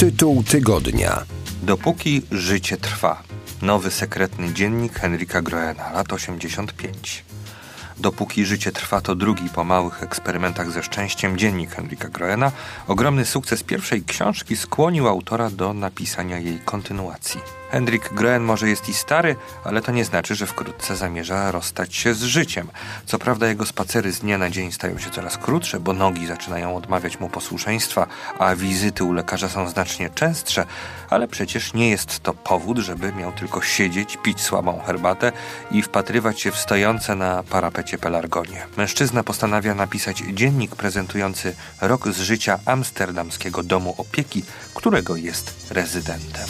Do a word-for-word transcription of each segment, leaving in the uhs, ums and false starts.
Tytuł tygodnia. Dopóki życie trwa. Nowy sekretny dziennik Henryka Groena, lat osiemdziesiąt pięć. Dopóki życie trwa to drugi po małych eksperymentach ze szczęściem dziennik Henryka Groena. Ogromny sukces pierwszej książki skłonił autora do napisania jej kontynuacji. Henryk Groen może jest i stary, ale to nie znaczy, że wkrótce zamierza rozstać się z życiem. Co prawda jego spacery z dnia na dzień stają się coraz krótsze, bo nogi zaczynają odmawiać mu posłuszeństwa, a wizyty u lekarza są znacznie częstsze, ale przecież nie jest to powód, żeby miał tylko siedzieć, pić słabą herbatę i wpatrywać się w stojące na parapecie pelargonie. Mężczyzna postanawia napisać dziennik prezentujący rok z życia amsterdamskiego domu opieki, którego jest rezydentem.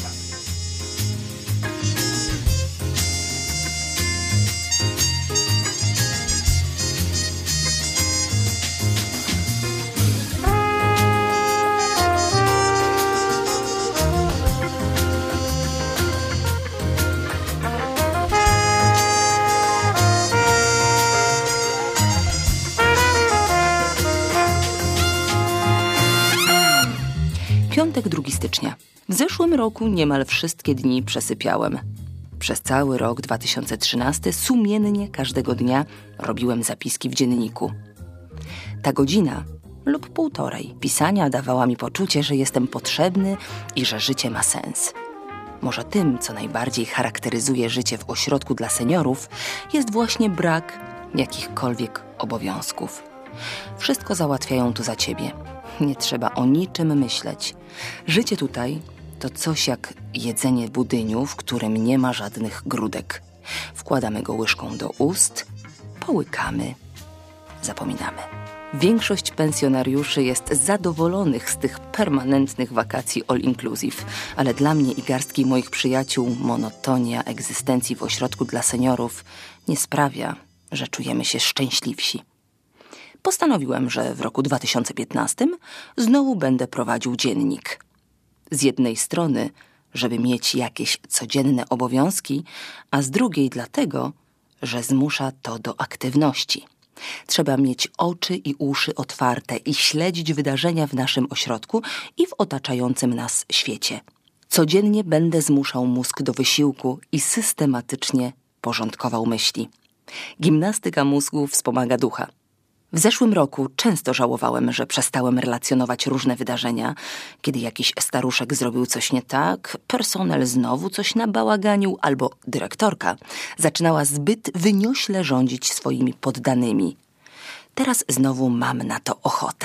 Piątek, drugiego stycznia. W zeszłym roku niemal wszystkie dni przesypiałem. Przez cały rok dwa tysiące trzynasty sumiennie każdego dnia robiłem zapiski w dzienniku. Ta godzina lub półtorej pisania dawała mi poczucie, że jestem potrzebny i że życie ma sens. Może tym, co najbardziej charakteryzuje życie w ośrodku dla seniorów, jest właśnie brak jakichkolwiek obowiązków. Wszystko załatwiają tu za ciebie. Nie trzeba o niczym myśleć. Życie tutaj to coś jak jedzenie w budyniu, w którym nie ma żadnych grudek. Wkładamy go łyżką do ust, połykamy, zapominamy. Większość pensjonariuszy jest zadowolonych z tych permanentnych wakacji all inclusive, ale dla mnie i garstki moich przyjaciół monotonia egzystencji w ośrodku dla seniorów nie sprawia, że czujemy się szczęśliwsi. Postanowiłem, że w roku dwa tysiące piętnastym znowu będę prowadził dziennik. Z jednej strony, żeby mieć jakieś codzienne obowiązki, a z drugiej dlatego, że zmusza to do aktywności. Trzeba mieć oczy i uszy otwarte i śledzić wydarzenia w naszym ośrodku i w otaczającym nas świecie. Codziennie będę zmuszał mózg do wysiłku i systematycznie porządkował myśli. Gimnastyka mózgu wspomaga ducha. W zeszłym roku często żałowałem, że przestałem relacjonować różne wydarzenia. Kiedy jakiś staruszek zrobił coś nie tak, personel znowu coś nabałaganił albo dyrektorka zaczynała zbyt wyniośle rządzić swoimi poddanymi. Teraz znowu mam na to ochotę.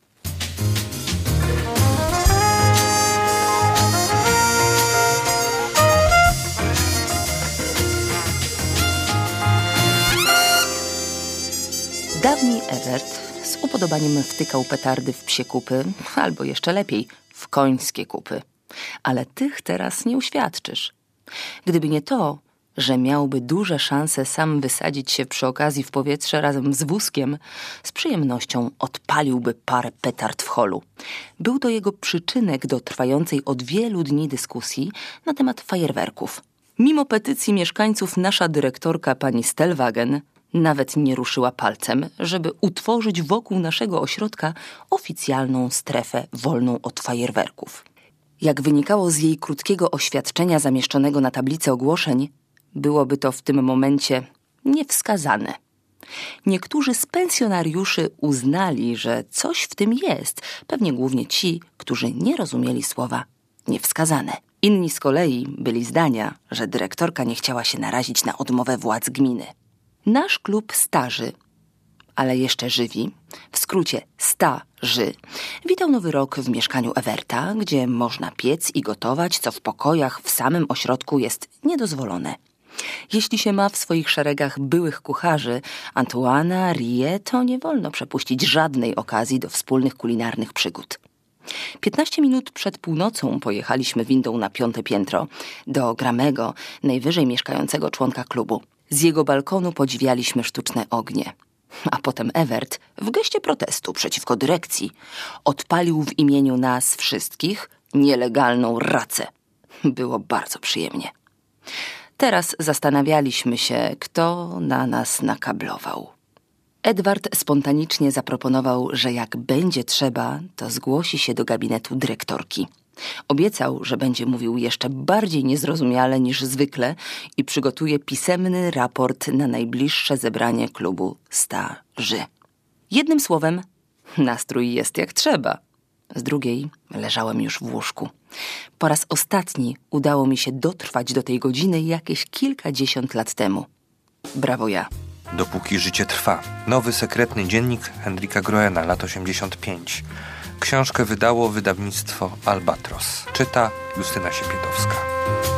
Dawniej Evert z upodobaniem wtykał petardy w psie kupy, albo jeszcze lepiej, w końskie kupy. Ale tych teraz nie uświadczysz. Gdyby nie to, że miałby duże szanse sam wysadzić się przy okazji w powietrze razem z wózkiem, z przyjemnością odpaliłby parę petard w holu. Był to jego przyczynek do trwającej od wielu dni dyskusji na temat fajerwerków. Mimo petycji mieszkańców nasza dyrektorka pani Stellwagen nawet nie ruszyła palcem, żeby utworzyć wokół naszego ośrodka oficjalną strefę wolną od fajerwerków. Jak wynikało z jej krótkiego oświadczenia zamieszczonego na tablicy ogłoszeń, byłoby to w tym momencie niewskazane. Niektórzy z pensjonariuszy uznali, że coś w tym jest, pewnie głównie ci, którzy nie rozumieli słowa niewskazane. Inni z kolei byli zdania, że dyrektorka nie chciała się narazić na odmowę władz gminy. Nasz klub starzy, ale jeszcze żywi, w skrócie starzy, witał nowy rok w mieszkaniu Everta, gdzie można piec i gotować, co w pokojach w samym ośrodku jest niedozwolone. Jeśli się ma w swoich szeregach byłych kucharzy Antoana, Rie, to nie wolno przepuścić żadnej okazji do wspólnych kulinarnych przygód. Piętnaście minut przed północą pojechaliśmy windą na piąte piętro do Gramego, najwyżej mieszkającego członka klubu. Z jego balkonu podziwialiśmy sztuczne ognie. A potem Evert, w geście protestu przeciwko dyrekcji, odpalił w imieniu nas wszystkich nielegalną racę. Było bardzo przyjemnie. Teraz zastanawialiśmy się, kto na nas nakablował. Edward spontanicznie zaproponował, że jak będzie trzeba, to zgłosi się do gabinetu dyrektorki. Obiecał, że będzie mówił jeszcze bardziej niezrozumiale niż zwykle i przygotuje pisemny raport na najbliższe zebranie klubu staży. Jednym słowem, nastrój jest jak trzeba. Z drugiej leżałem już w łóżku. Po raz ostatni udało mi się dotrwać do tej godziny jakieś kilkadziesiąt lat temu. Brawo ja. Dopóki życie trwa. Nowy sekretny dziennik Henryka Groena, lat osiemdziesiąt pięć. Książkę wydało wydawnictwo Albatros. Czyta Justyna Siepietowska.